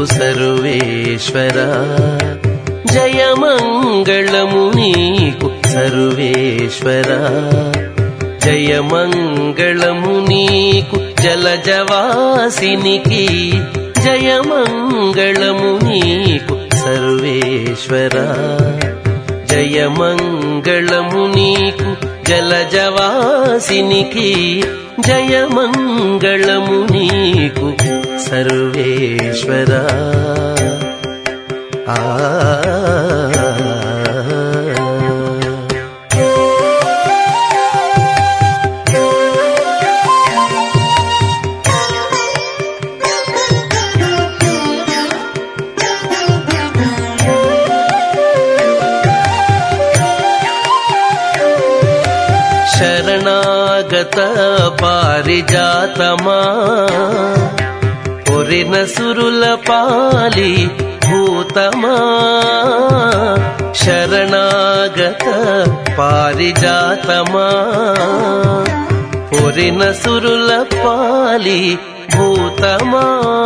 సర్వేశ్వరా, జయమంగళము నీకు సర్వేశ్వరా, జయమంగళము నీకు జలజవాసినికి, జయమంగళము నీకు సర్వేశ్వరా, జయమంగళము నీకు జలజవాసినికి, జయమంగళము నీకు సర్వేశ్వరా. ఆ శరణాగత పారిజాతమా, కొరిన సురుల పాలి భూతమా, శరణాగత పారిజాతమా, కొరిన సురుల పాలి భూతమా,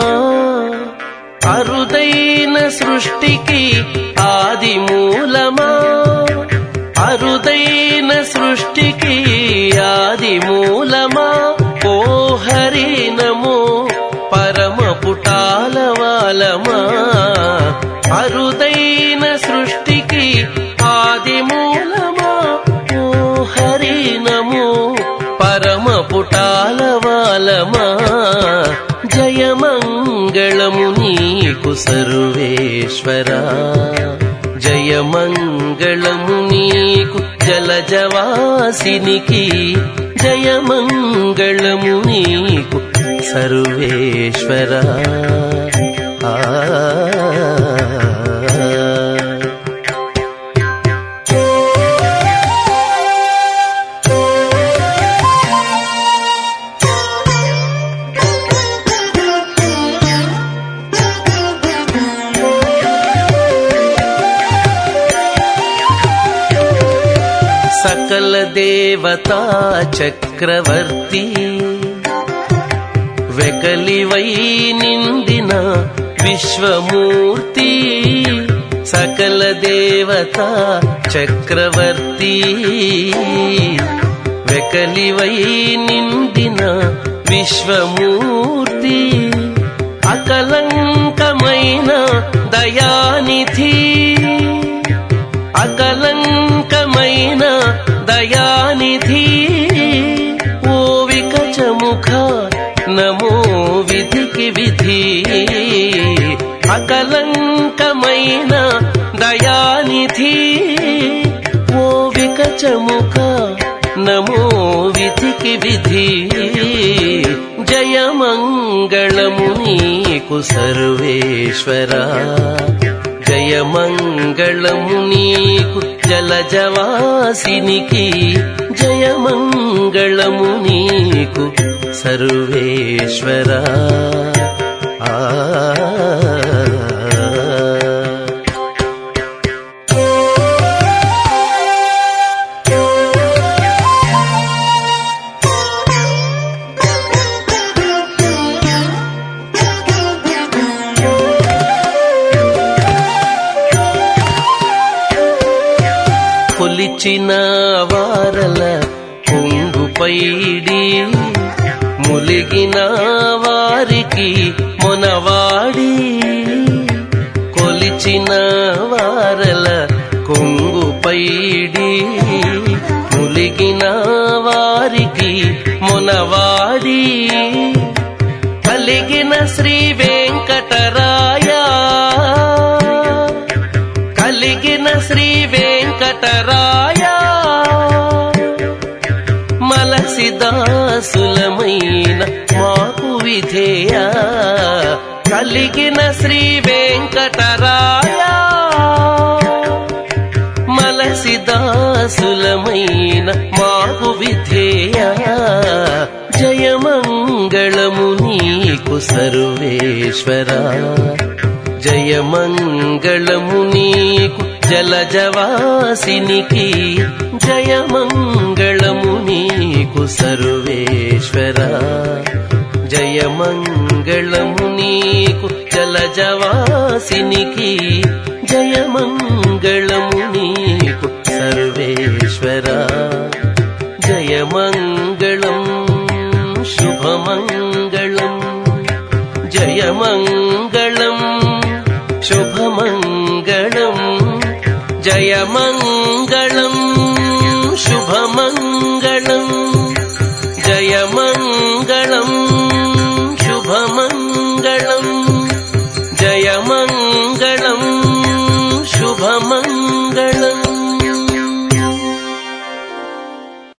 అరుదైన సృష్టికి ఆది మూలమా, అరుదైన సృష్టికి ఆది మూలమా, ఓ హరి నమో పరమ పుటాలవాలమా, అరుదైన సృష్టికి ఆది మూలమా, ఓ హరి నమో పరమ పుటాలవాలమా, జయమంగళము నీకు సర్వేశ్వరా, జయమంగళము నీకు జలజవాసినికి, జయమంగళము నీకు సర్వేశ్వరా. ఆ సకల దేవతా చక్రవర్తి, వెకలివై నిందిన విశ్వమూర్తి, సకల దేవతా చక్రవర్తి, వెకలివై నిందిన విశ్వమూర్తి, అకలంకమైన దయానిధి, అకలంకమైన దయానిధి, ఓ వికచముఖ నమో విధికి విధి, అకలంకమైన దయానిధి, ఓ వికచముఖ నమో విధికి విధి, జయమంగళము నీకు సర్వేశ్వరా, జయమంగళము నీకు జలజవాసినికి, జయమంగళము నీకు సర్వేశ్వరా. ఆ కొలిచిన వారల కొంగుపైడి, ములిగిన వారికి మొనవాడి, కొలిచిన వారల కొంగుపైడి, ములిగిన వారికి మొనవాడి, కలిగిన శ్రీ వెంకటరాయ, కలిగిన శ్రీ వెంకటరాయ, మలసి దాసులమైన మాకు విధేయ, కలిగిన శ్రీ వెంకటరాయ, మలసి దాసులమైన మాకు విధేయ, జయమంగళము నీకు సర్వేశ్వరా, జయమంగళము నీకు జలజవాసినికి, జయమంగళము నీకు సర్వేశ్వరా, జయమంగళము నీకు జలజవాసినికి జయమంగళము నీకు సర్వేశ్వరా. జయమంగళం శుభమంగళం, జయమంగళం శుభమంగళం, జయమంగళం శుభమంగళం, జయమంగళం